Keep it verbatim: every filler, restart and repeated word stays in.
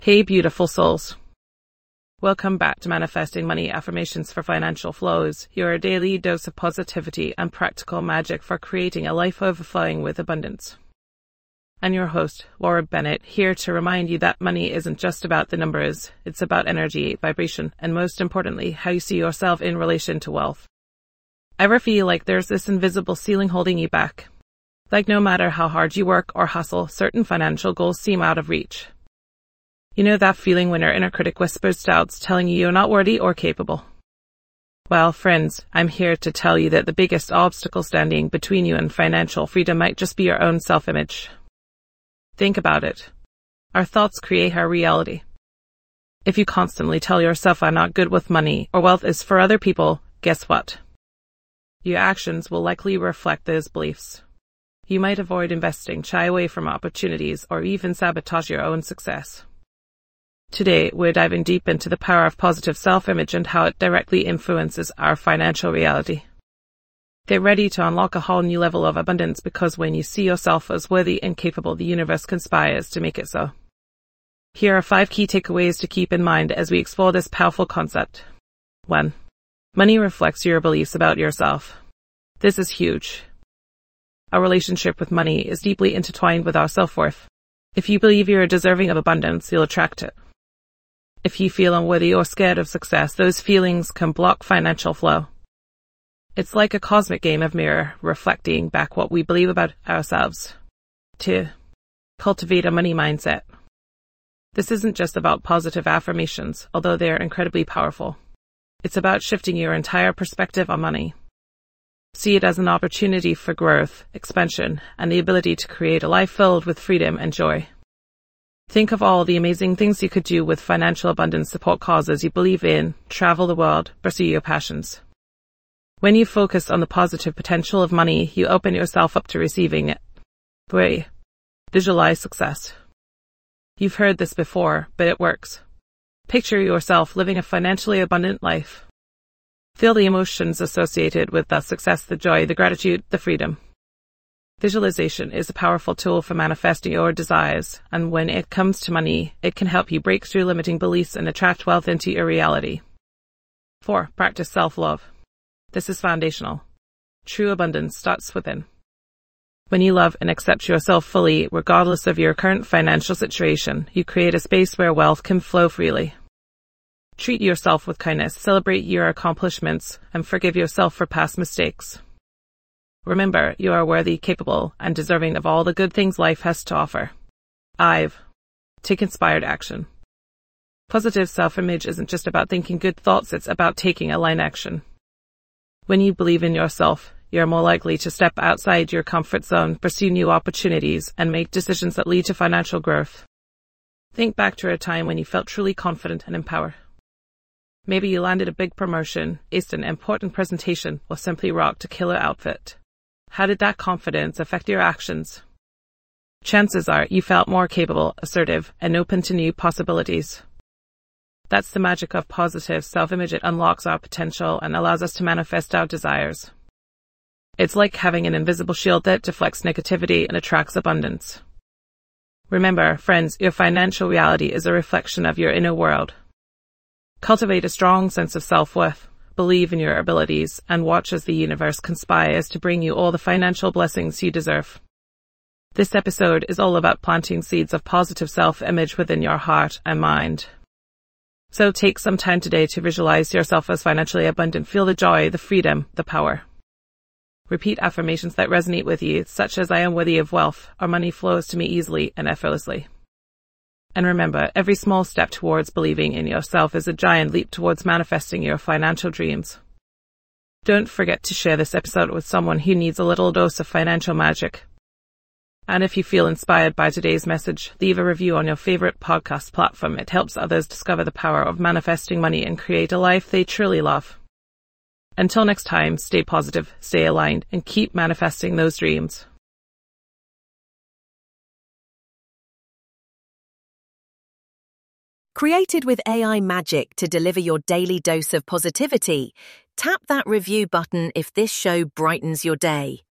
Hey, beautiful souls. Welcome back to Manifesting Money Affirmations for Financial Flows, your daily dose of positivity and practical magic for creating a life overflowing with abundance. I'm your host, Laura Bennett, here to remind you that money isn't just about the numbers. It's about energy, vibration, and most importantly, how you see yourself in relation to wealth. Ever feel like there's this invisible ceiling holding you back? Like no matter how hard you work or hustle, certain financial goals seem out of reach. You know that feeling when your inner critic whispers doubts, telling you you're not worthy or capable? Well, friends, I'm here to tell you that the biggest obstacle standing between you and financial freedom might just be your own self-image. Think about it. Our thoughts create our reality. If you constantly tell yourself I'm not good with money or wealth is for other people, guess what? Your actions will likely reflect those beliefs. You might avoid investing, shy away from opportunities, or even sabotage your own success. Today, we're diving deep into the power of positive self-image and how it directly influences our financial reality. Get ready to unlock a whole new level of abundance because when you see yourself as worthy and capable, the universe conspires to make it so. Here are five key takeaways to keep in mind as we explore this powerful concept. one. Money reflects your beliefs about yourself. This is huge. Our relationship with money is deeply intertwined with our self-worth. If you believe you're deserving of abundance, you'll attract it. If you feel unworthy or scared of success, those feelings can block financial flow. It's like a cosmic game of mirror, reflecting back what we believe about ourselves. two. Cultivate a money mindset. This isn't just about positive affirmations, although they are incredibly powerful. It's about shifting your entire perspective on money. See it as an opportunity for growth, expansion, and the ability to create a life filled with freedom and joy. Think of all the amazing things you could do with financial abundance, support causes you believe in, travel the world, pursue your passions. When you focus on the positive potential of money, you open yourself up to receiving it. three. Visualize success. You've heard this before, but it works. Picture yourself living a financially abundant life. Feel the emotions associated with that success, the joy, the gratitude, the freedom. Visualization is a powerful tool for manifesting your desires, and when it comes to money, it can help you break through limiting beliefs and attract wealth into your reality. four. Practice self-love. This is foundational. True abundance starts within. When you love and accept yourself fully, regardless of your current financial situation, you create a space where wealth can flow freely. Treat yourself with kindness, celebrate your accomplishments, and forgive yourself for past mistakes. Remember, you are worthy, capable, and deserving of all the good things life has to offer. five. Take inspired action. Positive self-image isn't just about thinking good thoughts, it's about taking aligned action. When you believe in yourself, you're more likely to step outside your comfort zone, pursue new opportunities, and make decisions that lead to financial growth. Think back to a time when you felt truly confident and empowered. Maybe you landed a big promotion, aced an important presentation, or simply rocked a killer outfit. How did that confidence affect your actions? Chances are you felt more capable, assertive, and open to new possibilities. That's the magic of positive self-image. It unlocks our potential and allows us to manifest our desires. It's like having an invisible shield that deflects negativity and attracts abundance. Remember, friends, your financial reality is a reflection of your inner world. Cultivate a strong sense of self-worth. Believe in your abilities, and watch as the universe conspires to bring you all the financial blessings you deserve. This episode is all about planting seeds of positive self-image within your heart and mind. So take some time today to visualize yourself as financially abundant. Feel the joy, the freedom, the power. Repeat affirmations that resonate with you, such as I am worthy of wealth, or money flows to me easily and effortlessly. And remember, every small step towards believing in yourself is a giant leap towards manifesting your financial dreams. Don't forget to share this episode with someone who needs a little dose of financial magic. And if you feel inspired by today's message, leave a review on your favorite podcast platform. It helps others discover the power of manifesting money and create a life they truly love. Until next time, stay positive, stay aligned, and keep manifesting those dreams. Created with A I magic to deliver your daily dose of positivity, tap that review button if this show brightens your day.